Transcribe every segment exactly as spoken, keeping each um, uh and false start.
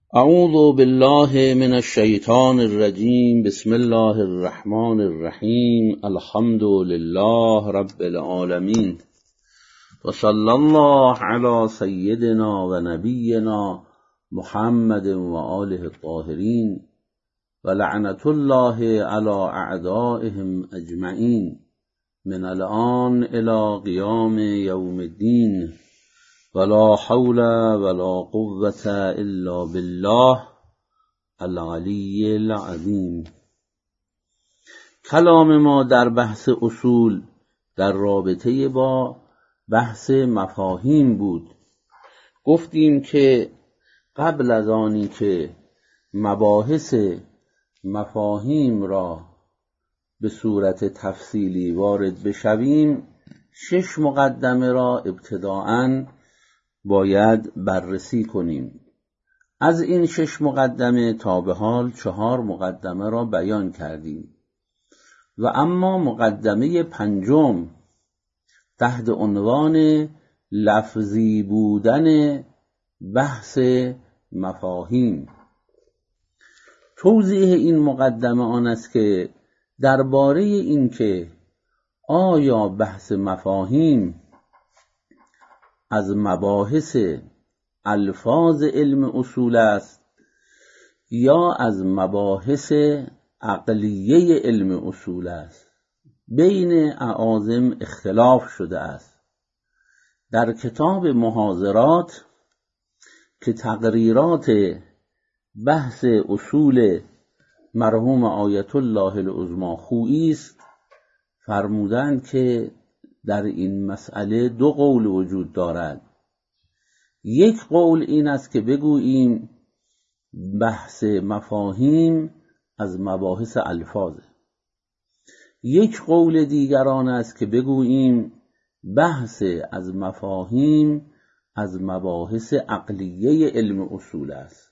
اعوذ بالله من الشیطان الرجیم. بسم الله الرحمن الرحیم. الحمد لله رب العالمین و صلی الله علی سیدنا و نبینا محمد و آله الطاهرین و لعنت الله علی اعدائهم اجمعین من الان الی قیام یوم الدین ولا حول ولا قوة الا بالله العلی العظیم. کلام ما در بحث اصول در رابطه با بحث مفاهیم بود. گفتیم که قبل از آنی که مباحث مفاهیم را به صورت تفصیلی وارد بشویم، شش مقدمه را ابتداءً باید بررسی کنیم. از این شش مقدمه تا به حال چهار مقدمه را بیان کردیم و اما مقدمه پنجم تحت عنوان لفظی بودن بحث مفاهیم. توضیح این مقدمه آن است که درباره این که آیا بحث مفاهیم از مباحث الفاظ علم اصول است یا از مباحث عقلیه علم اصول است، بین اعاظم اختلاف شده است. در کتاب محاضرات که تقریرات بحث اصول مرحوم آیت الله العظمی خویی است، فرمودند که در این مسئله دو قول وجود دارد. یک قول این است که بگوییم بحث مفاهیم از مباحث الفاظ. یک قول دیگر آن است که بگوییم بحث از مفاهیم از مباحث عقلیه علم اصول است.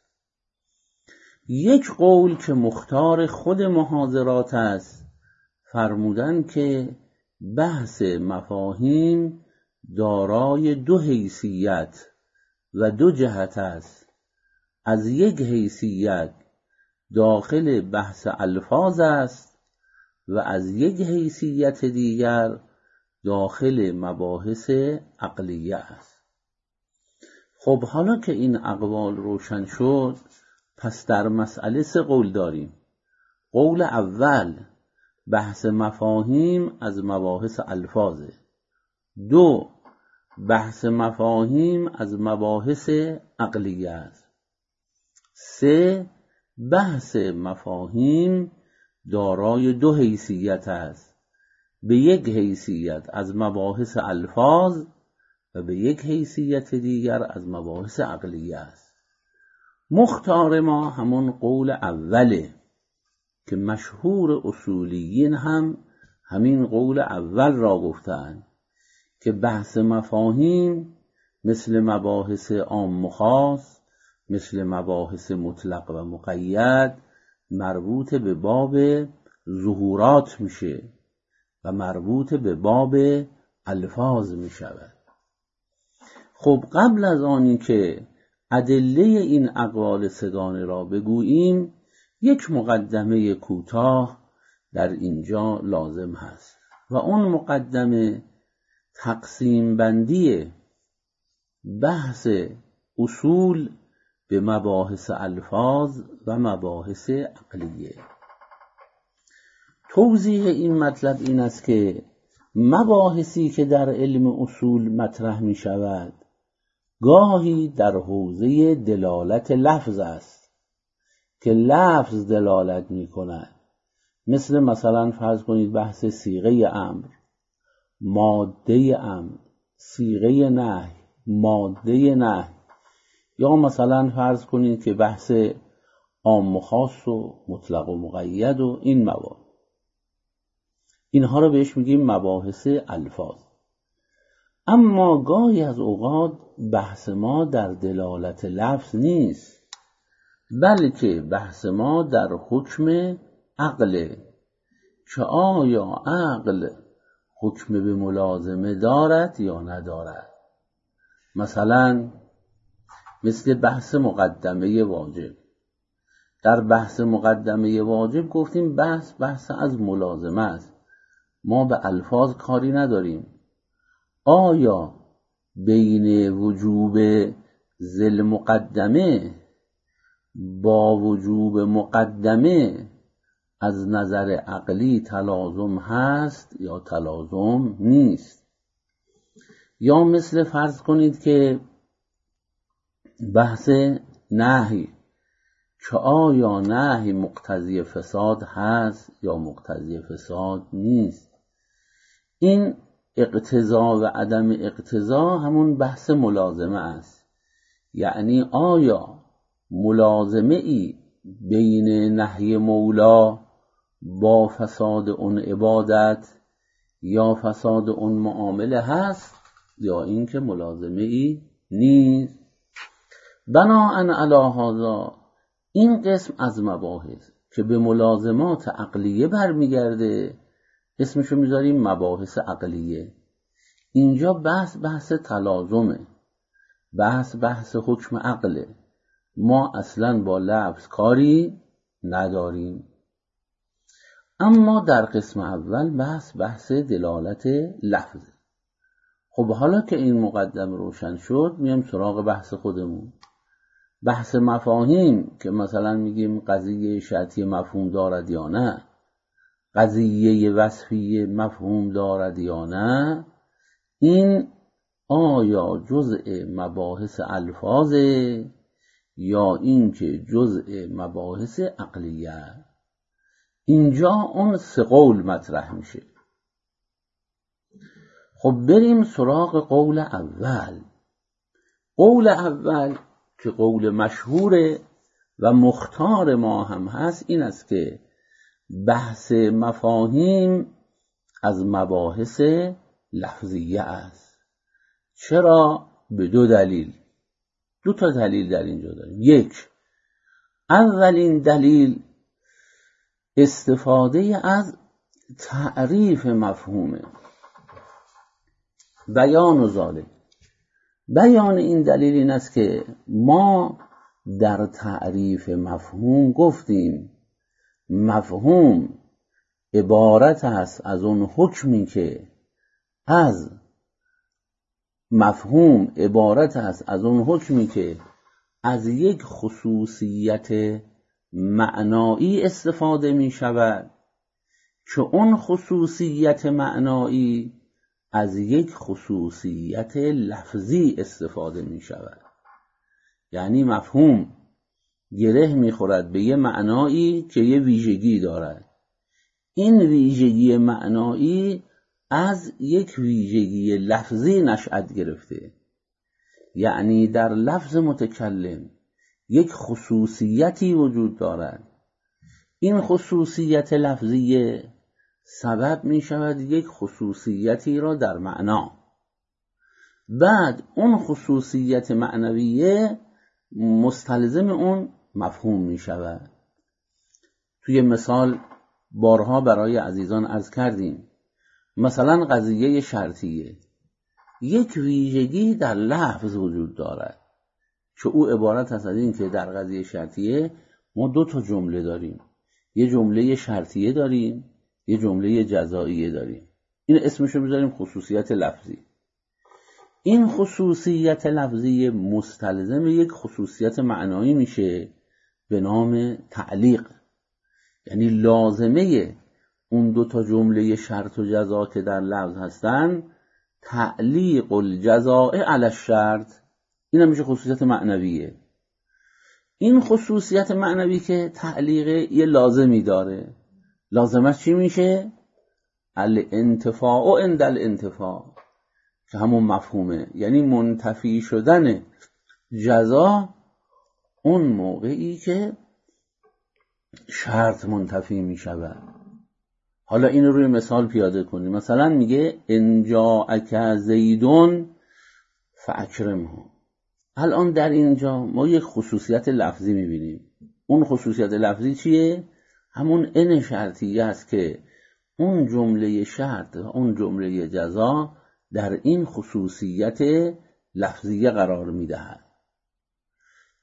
یک قول که مختار خود محاضرات است، فرمودن که بحث مفاهیم دارای دو حیثیت و دو جهت است. از یک حیثیت داخل بحث الفاظ است و از یک حیثیت دیگر داخل مباحث عقلیه است. خب حالا که این اقوال روشن شد، پس در مسئله سه قول داریم. قول اول بحث مفاهیم از مباحث الفاظه. دو، بحث مفاهیم از مباحث عقلیه است. سه، بحث مفاهیم دارای دو حیثیت است. به یک حیثیت از مباحث الفاظ و به یک حیثیت دیگر از مباحث عقلیه است. مختار ما همون قول اوله که مشهور اصولیین هم همین قول اول را گفتند که بحث مفاهیم مثل مباحث عام و خاص، مثل مباحث مطلق و مقید، مربوط به باب ظهورات میشه و مربوط به باب الفاظ میشود. خب قبل از آنی که ادله این اقوال سگانه را بگوییم، یک مقدمه کوتاه در اینجا لازم هست و اون مقدمه تقسیم بندی بحث اصول به مباحث الفاظ و مباحث عقلیه. توضیح این مطلب این است که مباحثی که در علم اصول مطرح می شود گاهی در حوزه دلالت لفظ است که لفظ دلالت می کند. مثل مثلا فرض کنید بحث صیغه امر، ماده امر، صیغه نهی، ماده نهی، یا مثلا فرض کنید که بحث عام و خاص و مطلق و مقید و این مواد. اینها رو بهش میگیم مباحث الفاظ. اما گاهی از اوقات بحث ما در دلالت لفظ نیست، بلکه بحث ما در حکم عقله که آیا عقل حکم به ملازمه دارد یا ندارد. مثلا مثل بحث مقدمه واجب. در بحث مقدمه واجب گفتیم بحث بحث از ملازمه است، ما به الفاظ کاری نداریم. آیا بین وجوب ذل مقدمه با وجوب مقدمه از نظر عقلی تلازم هست یا تلازم نیست؟ یا مثل فرض کنید که بحث نهی، که آیا نهی مقتضی فساد هست یا مقتضی فساد نیست. این اقتضا و عدم اقتضا همون بحث ملازمه است. یعنی آیا ملازمه ای بین نهی مولا با فساد اون عبادت یا فساد اون معامله هست یا اینکه ملازمه ای نیست. بناءً علی هذا این قسم از مباحث که به ملازمات عقلیه برمیگرده اسمشو میذاریم مباحث عقلیه. اینجا بحث بحث تلازمه، بحث بحث حکم عقله، ما اصلا با لفظ کاری نداریم. اما در قسم اول بحث بحث دلالت لفظه. خب حالا که این مقدم روشن شد میام سراغ بحث خودمون. بحث مفاهیم که مثلا میگیم قضیه شرطی مفهوم دارد یا نه، قضیه وصفی مفهوم دارد یا نه، این آیا جزء مباحث الفاظه یا اینکه جزء مباحث عقلیه؟ اینجا اون سه قول مطرح میشه. خب بریم سراغ قول اول. قول اول که قول مشهور و مختار ما هم هست این است که بحث مفاهیم از مباحث لفظیه است. چرا؟ به دو دلیل. دو تا دلیل در اینجا داریم. یک، اولین دلیل استفاده از تعریف مفهومه. بیان و ذالک، بیان این دلیل این است که ما در تعریف مفهوم گفتیم مفهوم عبارت است از اون حکمی که از مفهوم عبارت است از اون حکمی که از یک خصوصیت معنایی استفاده می شود که اون خصوصیت معنایی از یک خصوصیت لفظی استفاده می شود. یعنی مفهوم گره می خورد به یه معنایی که یه ویژگی دارد. این ویژگی معنایی از یک ویژگی لفظی نشأت گرفته. یعنی در لفظ متکلم یک خصوصیتی وجود دارد. این خصوصیت لفظی سبب می شود یک خصوصیتی را در معنا. بعد اون خصوصیت معنویه مستلزم اون مفهوم می شود. توی مثال بارها برای عزیزان عرض کردیم، مثلا قضیه شرطیه یک ویژگی در لفظ وجود دارد که او عبارت است از این که در قضیه شرطیه ما دو تا جمله داریم، یه جمله شرطیه داریم، یه جمله جزائیه داریم. این اسمشو میذاریم خصوصیت لفظی. این خصوصیت لفظی مستلزم یک خصوصیت معنایی میشه به نام تعلیق. یعنی لازمه اون دو تا جمله شرط و جزا که در لفظ هستن تعلیق الجزاء علی الشرط، این هم میشه خصوصیت معنویه. این خصوصیت معنوی که تعلیق یه لازمی داره، لازمش چی میشه؟ الانتفاع عند الانتفاع، که همون مفهومه. یعنی منتفی شدن جزا اون موقعی که شرط منتفی میشود. حالا این رو روی مثال پیاده کنیم. مثلا میگه ان جاءک زیدون فاکرمه. الان در اینجا ما یک خصوصیت لفظی میبینیم. اون خصوصیت لفظی چیه؟ همون ان شرطیه است که اون جمله شرط و اون جمله جزا در این خصوصیت لفظیه قرار میدهد.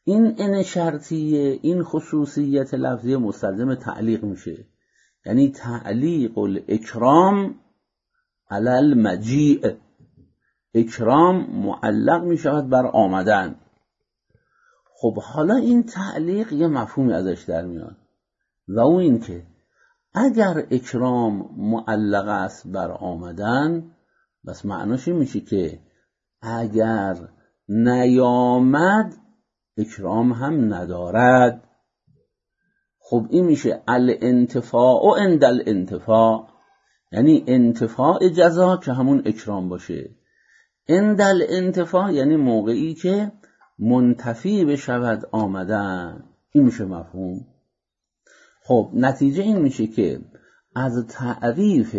این ان شرطیه، این خصوصیت لفظی مستلزم تعلیق میشه، یعنی تعلیق الاکرام علی المجیء، اکرام معلق میشود بر آمدن. خب حالا این تعلیق یه مفهومی ازش در میاد و اون این که اگر اکرام معلق است بر آمدن، بس معناش این میشه که اگر نیامد اکرام هم ندارد. خب این میشه الانتفاع عند الانتفاع، یعنی انتفاع جزا که همون اکرام باشه، عند الانتفاع یعنی موقعی که منتفی بشود آمدن. این میشه مفهوم. خب نتیجه این میشه که از تعریف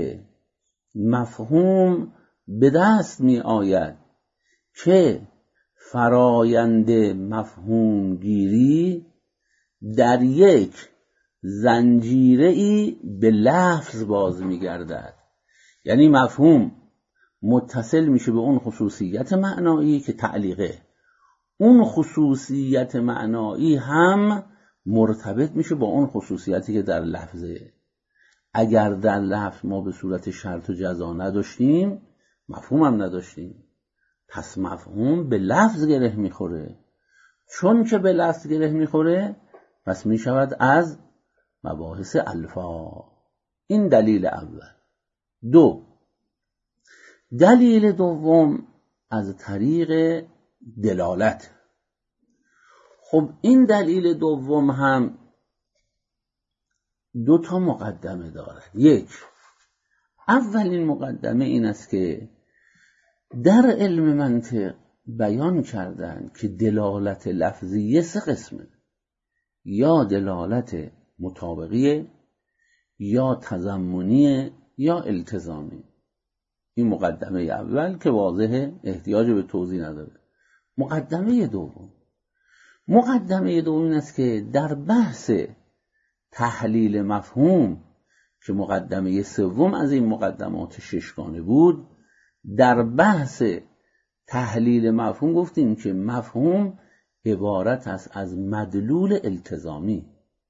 مفهوم به دست می آید که فرایند مفهوم گیری در یک زنجیره ای به لفظ باز می گردد، یعنی مفهوم متصل میشه به اون خصوصیت معنایی که تعلیقه، اون خصوصیت معنایی هم مرتبط میشه با اون خصوصیتی که در لفظه. اگر در لفظ ما به صورت شرط و جزا نداشتیم، مفهوم هم نداشتیم، پس مفهوم به لفظ گره میخوره. چون که به لفظ گره میخوره، پس میشود از مباحث الفاظ. این دلیل اول. دو، دلیل دوم از طریق دلالت. خب این دلیل دوم هم دو تا مقدمه دارد. یک، اولین مقدمه این است که در علم منطق بیان کردن که دلالت لفظیه سه قسمه، یا دلالت مطابقیه، یا تضمنیه، یا التزامی. این مقدمه اول که واضحه، احتیاج به توضیح نداره. مقدمه دوم مقدمه دوم این است که در بحث تحلیل مفهوم که مقدمه سوم از این مقدمات ششگانه بود، در بحث تحلیل مفهوم گفتیم که مفهوم عبارت است از مدلول التزامی،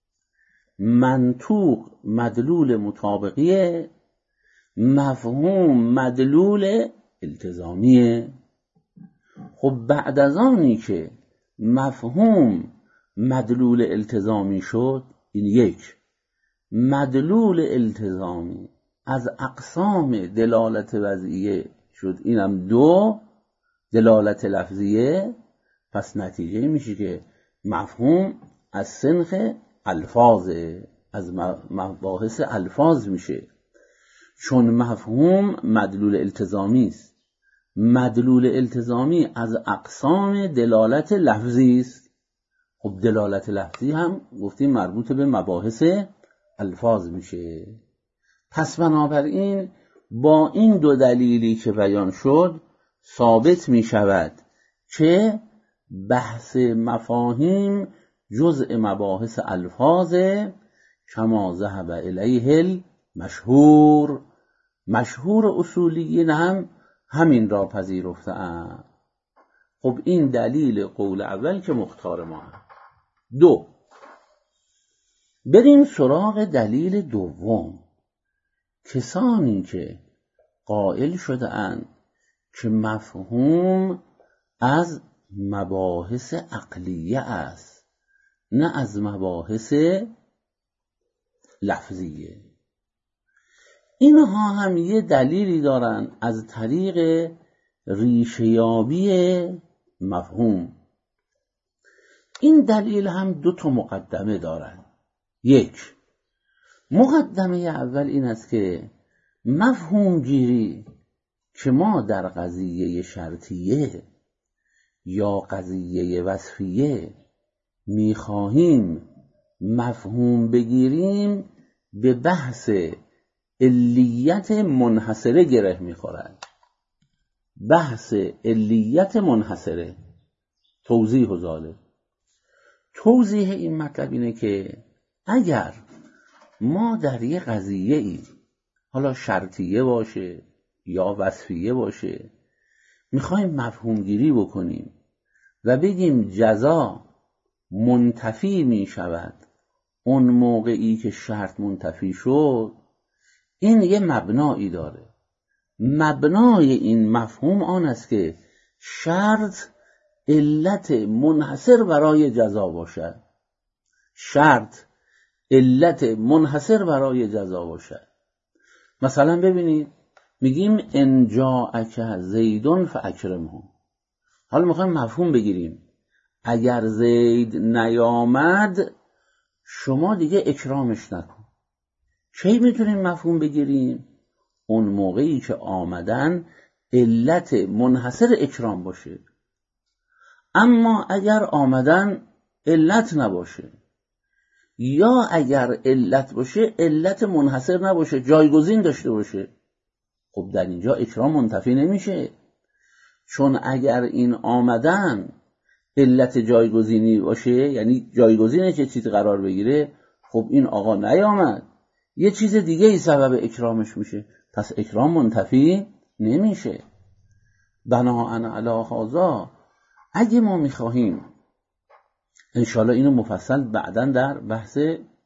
منطوق مدلول مطابقیه، مفهوم مدلول التزامیه. خب بعد از آنی که مفهوم مدلول التزامی شد، این یک، مدلول التزامی از اقسام دلالت وضعیه شد، اینم دو، دلالت لفظیه. پس نتیجه میشه که مفهوم از صنف الفاظه، از مباحث الفاظ میشه، چون مفهوم مدلول التزامی است. مدلول التزامی از اقسام دلالت لفظی است. خب دلالت لفظی هم گفتیم مربوط به مباحث الفاظ میشه. پس بنابراین با این دو دلیلی که بیان شد ثابت میشود که بحث مفاهیم جزء مباحث الفاظ، کما ذهب الیه المشهور. مشهور اصولیین هم همین را پذیرفته‌اند. خب این دلیل قول اول که مختار ما هم. دو، بریم سراغ دلیل دوم. کسانی که قائل شده اند که مفهوم از مباحث عقلیه است، نه از مباحث لفظیه، اینها هم یه دلیلی دارن از طریق ریشه‌یابی مفهوم. این دلیل هم دو تا مقدمه دارن. یک، مقدمه اول این است که مفهوم گیری که ما در قضیه شرطیه یا قضیه وصفیه میخواهیم مفهوم بگیریم، به بحث علیت منحصره گره میخورد. بحث علیت منحصره، توضیح و ذالک. توضیح این مطلب اینه که اگر ما در یه قضیه ای، حالا شرطیه باشه یا وصفیه باشه، میخوایم مفهوم گیری بکنیم و بگیم جزا منتفی می شود اون موقعی که شرط منتفی شد، این یه مبنایی داره. مبنای این مفهوم آن است که شرط علت منحصر برای جزا باشد. شرط علت منحصر برای جزا باشد. مثلا ببینید میگیم ان جاءک زیدون فاکرمه. حالا میخوایم مفهوم بگیریم، اگر زید نیامد شما دیگه اکرامش نکن. کی میتونیم مفهوم بگیریم؟ اون موقعی که آمدن علت منحصر اکرام باشه. اما اگر آمدن علت نباشه، یا اگر علت باشه علت منحصر نباشه، جایگزین داشته باشه، خب در اینجا اکرام منتفی نمیشه. چون اگر این آمدن علت جایگزینی باشه، یعنی جایگزینه که چیز قرار بگیره، خب این آقا نیامد، یه چیز دیگه ای سبب اکرامش میشه، پس اکرام منتفی نمیشه. بناء علی هذا اگه ما میخواهیم، انشاءالله اینو مفصل بعداً در بحث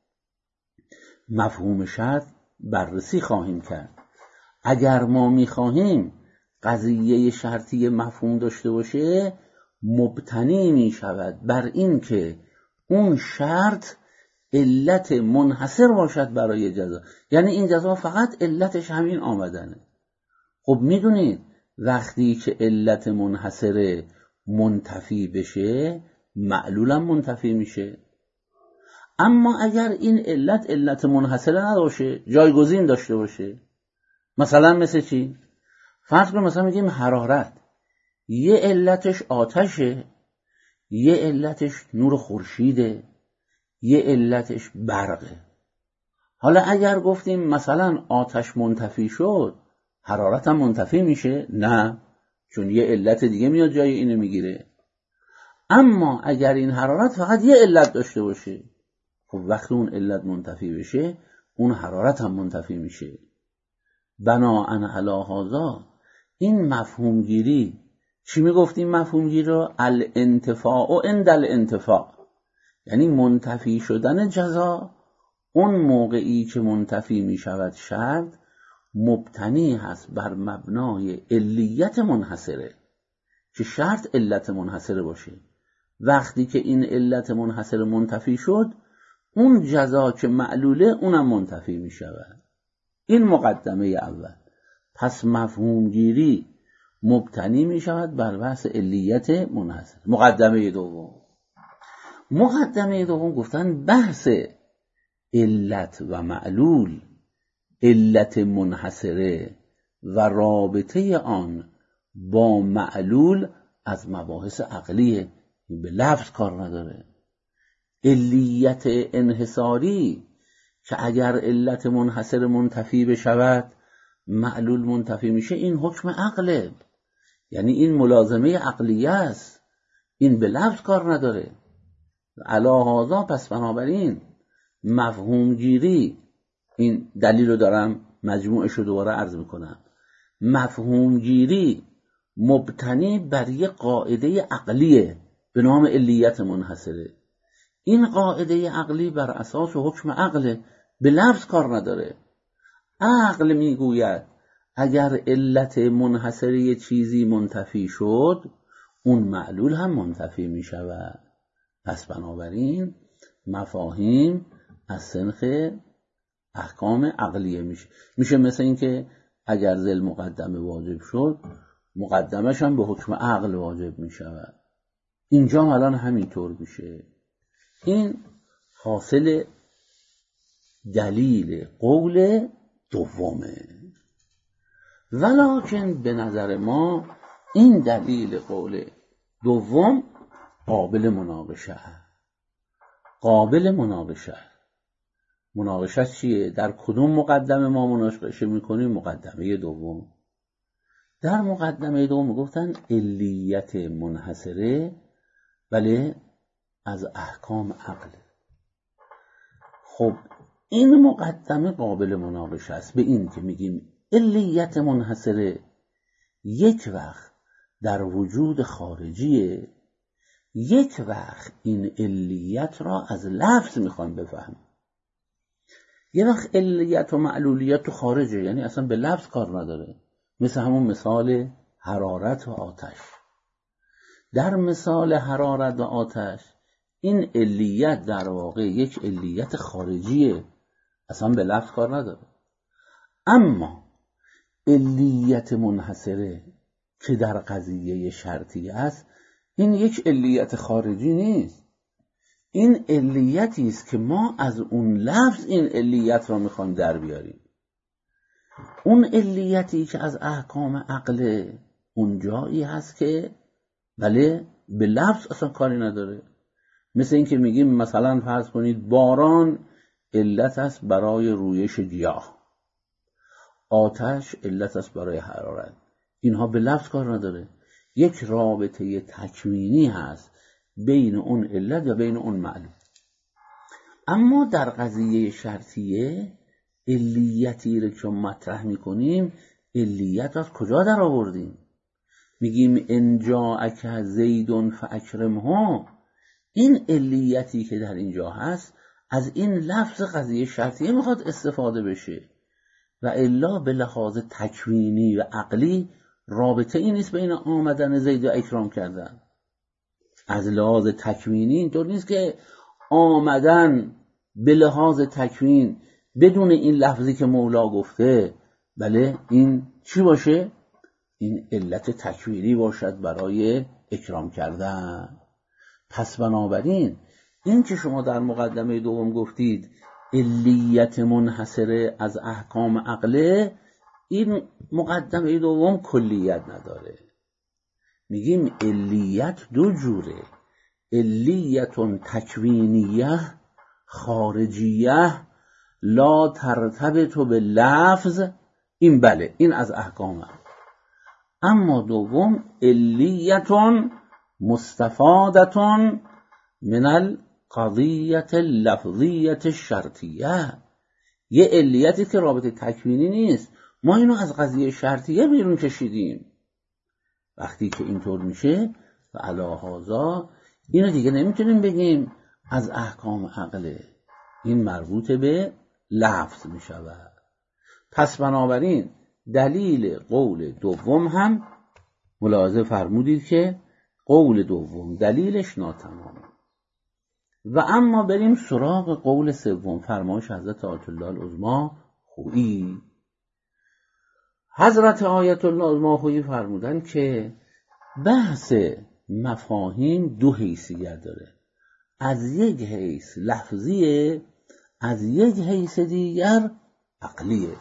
مفهوم شرط بررسی خواهیم کرد، اگر ما میخواهیم قضیه شرطی مفهوم داشته باشه، مبتنی میشود بر این که اون شرط علت منحصر باشد برای جزا، یعنی این جزا فقط علتش همین آمدنه. خب میدونید وقتی که علت منحصر منتفی بشه، معلولم منتفی میشه. اما اگر این علت علت منحصره نباشه، جایگزین داشته باشه، مثلا مثل چی؟ فرض کن مثلا میگیم حرارت، یه علتش آتشه، یه علتش نور خورشیده، یه علتش برقه. حالا اگر گفتیم مثلا آتش منتفی شد، حرارت هم منتفی میشه؟ نه، چون یه علت دیگه میاد جای اینو میگیره. اما اگر این حرارت فقط یه علت داشته باشه، خب وقتی اون علت منتفی بشه، اون حرارت هم منتفی میشه. بناء علی هذا این مفهوم گیری، چی میگفتیم مفهوم گیری رو؟ الانتفاع عند الانتفاع، یعنی منتفی شدن جزا اون موقعی که منتفی میشود شرط، مبتنی هست بر مبنای علیت منحصره، که شرط علت منحصره باشه. وقتی که این علت منحصر منتفی شد، اون جزا که معلوله اونم منتفی می شود. این مقدمه اول. پس مفهوم گیری مبتنی می شود بر بحث علیت منحصر. مقدمه دوم مقدمه دوم گفتن بحث علت و معلول، علت منحصره و رابطه آن با معلول از مباحث عقلیه، به لفظ کار نداره. علیت انحصاری که اگر علت منحصر منتفی بشود معلول منتفی میشه، این حکم عقله، یعنی این ملازمه عقلیه است، این به لفظ کار نداره. علی هذا پس بنابراین مفهوم گیری، این دلیل رو دارم مجموعش رو دوباره عرض میکنم، مفهوم گیری مبتنی بر یک قاعده عقلیه به نام علیت منحصره. این قاعده عقلی بر اساس حکم عقله، به لفظ کار نداره. عقل میگوید اگر علت منحصره چیزی منتفی شد، اون معلول هم منتفی میشود. پس بنابراین مفاهیم از سنخ احکام عقلیه میشه. میشه مثل این که اگر ذل مقدمه واجب شد، مقدمش هم به حکم عقل واجب میشود. اینجا الان همینطور میشه. این حاصل دلیل قول دومه. ولکن به نظر ما این دلیل قول دوم قابل مناقشه. قابل مناقشه. مناقشه چیه؟ در کدوم مقدمه ما مناقشه میکنیم؟ مقدمه دوم. در مقدمه دوم گفتن علیت منحصره ولی از احکام عقل. خب این مقدمه قابل مناقشه است به این که میگیم علیت منحصره یک وقت در وجود خارجیه، یک وقت این علیت را از لفظ میخوایم بفهمیم، یه وقت علیت و معلولیت تو خارجه، یعنی اصلا به لفظ کار نداره. مثل همون مثال حرارت و آتش. در مثال حرارت و آتش این علیت در واقع یک علیت خارجیه، اصلا به لفظ کار نداره. اما علیت منحصره که در قضیه شرطی است، این یک علیت خارجی نیست، این علیتی است که ما از اون لفظ این علیت را میخوایم در بیاریم. اون علیتی که از احکام عقل اون جایی هست که بله به لفظ اصلا کاری نداره. مثل این که میگیم مثلا فرض کنید باران علت است برای رویش گیاه، آتش علت است برای حرارت، اینها به لفظ کار نداره. یک رابطه تکوینی هست بین اون علت و بین اون معلوم. اما در قضیه شرطیه علیتی رو که مطرح میکنیم، علیت از کجا در آوردیم؟ میگیم ان جاءک زید فاکرمه، این علیتی که در اینجا هست از این لفظ قضیه شرطیه میخواد استفاده بشه، و الا به لحاظ تکوینی و عقلی رابطه ای نیست بین آمدن زید و اکرام کردن. از لحاظ تکوینی اینطور نیست که آمدن به لحاظ تکوین بدون این لفظی که مولا گفته بله این چی باشه؟ این علت تکوینی باشد برای اکرام کردن. پس بنابراین این که شما در مقدمه دوم گفتید علیت منحصره از احکام عقله، این مقدمه دوم کلیت نداره. میگیم علیت دو جوره، علیت تکوینیه خارجیه لا ترتبط به لفظ، این بله این از احکامه. اما دوم علیت مستفادة من القضیة اللفظیة الشرطیه، یه علیتی که رابطه تکوینی نیست، ما اینو از قضیه شرطیه بیرون کشیدیم. وقتی که اینطور میشه و علی هذا اینو دیگه نمیتونیم بگیم از احکام عقله، این مربوط به لفظ میشود. پس بنابراین دلیل قول دوم هم ملاحظه فرمودید که قول دوم دلیلش ناتمامه. و اما بریم سراغ قول سوم، فرمایش حضرت آیت الله العظمی خویی. حضرت آیت الله العظمی خویی فرمودن که بحث مفاهیم دو حیثیت داره، از یک حیث لفظیه، از یک حیث دیگر عقلیه.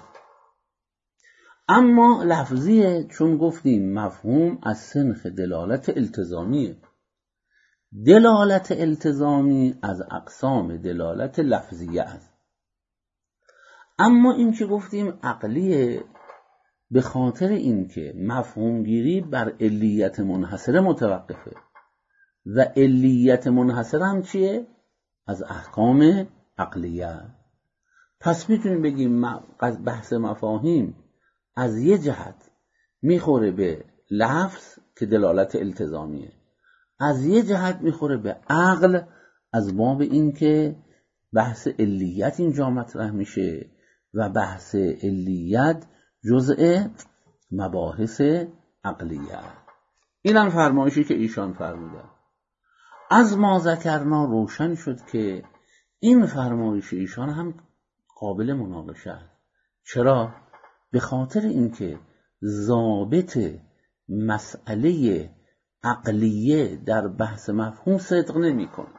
اما لفظیه چون گفتیم مفهوم از سنخ دلالت التزامیه، دلالت التزامی از اقسام دلالت لفظیه است. اما این که گفتیم عقلیه به خاطر اینکه مفهوم گیری بر علیت منحصره متوقفه و علیت منحصره هم چیه؟ از احکام عقلیه. پس میتونیم بگیم بحث مفاهیم از یه جهت میخوره به لفظ که دلالت التزامیه، از یه جهت میخوره به عقل از باب این که بحث علیت اینجا مطرح میشه و بحث علیت جزء مباحث عقلیه. اینم فرمایشی که ایشان فرمودن. از ما ذکرنا روشن شد که این فرمایش ایشان هم قابل مناقشه است. چرا؟ به خاطر اینکه ضابط مسئله عقلیه در بحث مفهوم صدق نمی‌کنه.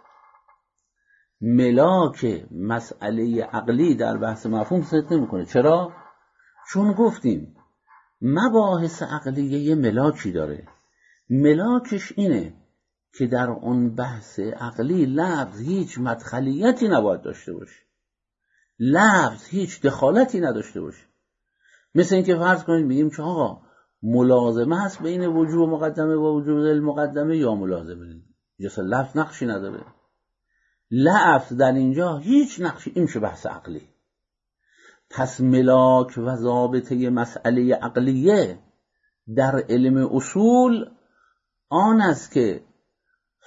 ملاک مسئله عقلی در بحث مفهوم صدق نمی‌کنه. چرا؟ چون گفتیم مباحث عقلیه یه ملاکی داره، ملاکش اینه که در اون بحث عقلی لفظ هیچ مدخلیتی نباید داشته باشه، لفظ هیچ دخالتی نداشته باشه. مثل اینکه فرض کنید بگیم که آقا ملازمه هست بین وجوب مقدمه و وجوب المقدمه یا ملازمه نیست، جس لفظ نقشی نداره، لفظ در اینجا هیچ نقشی، این میشه بحث عقلی. پس ملاک و ضابطه مسئله عقلیه در علم اصول آن است که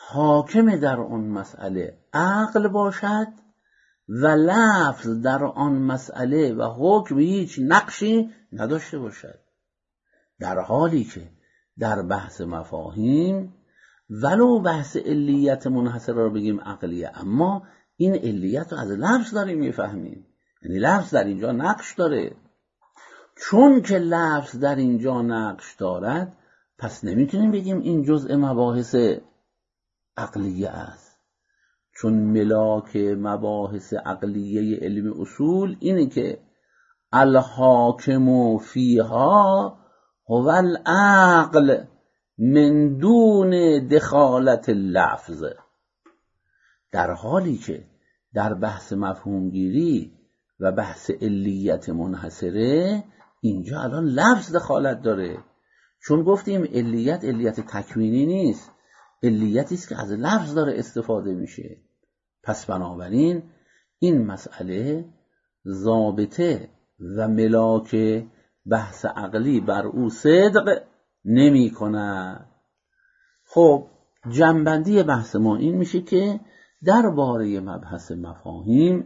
حاکم در آن مسئله عقل باشد و لفظ در آن مسئله و حکم هیچ نقشی نداشته باشد، در حالی که در بحث مفاهیم ولو بحث علیت منحصر را بگیم عقلیه، اما این علیت رو از لفظ داریم میفهمیم، یعنی لفظ در اینجا نقش داره. چون که لفظ در اینجا نقش دارد پس نمیتونیم بگیم این جزء مباحث عقلیه است، چون ملاک مباحث عقلیه علم اصول اینه که الحاکم فیها هو العقل من دون دخالت اللفظ، در حالی که در بحث مفهومگیری و بحث علیت منحصره اینجا الان لفظ دخالت داره، چون گفتیم علیت علیت تکوینی نیست، علیتی است که از لفظ داره استفاده میشه. پس بنابراین این مسئله ضابطه و ملاک بحث عقلی بر او صدق نمی کند. خب جنبندی بحث ما این میشه که درباره مبحث مفاهیم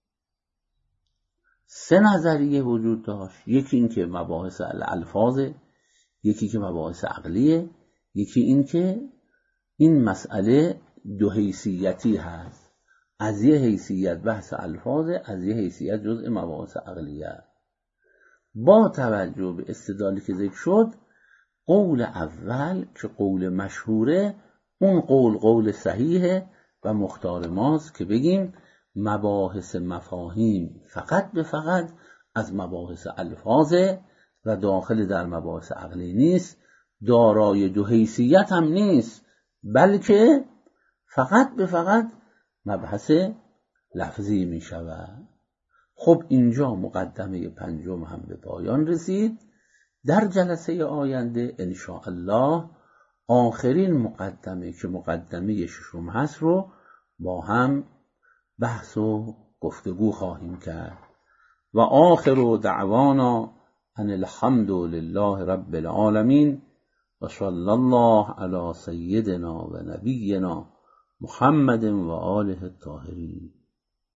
سه نظریه وجود داشت، یکی این که مباحث الفاظه، یکی که مباحث عقلیه، یکی این که این مسئله دو حیثیتی هست، از یه حیثیت بحث الفاظه، از یه حیثیت جزء مباحث عقلیه. با توجه به استدلالی که ذکر شد، قول اول که قول مشهوره، اون قول قول صحیحه و مختار ماست که بگیم مباحث مفاهیم فقط به فقط از مباحث الفاظه و داخل در مباحث عقلی نیست، دارای دو حیثیت هم نیست، بلکه فقط به فقط مبحث لفظی می شود. خب اینجا مقدمه پنجم هم به پایان رسید. در جلسه آینده ان شاء الله آخرین مقدمه که مقدمه ششم هست رو با هم بحث و گفتگو خواهیم کرد. و آخر دعوانا ان الحمد لله رب العالمین و صلی الله علی سیدنا و نبینا محمد و آله الطاهرین.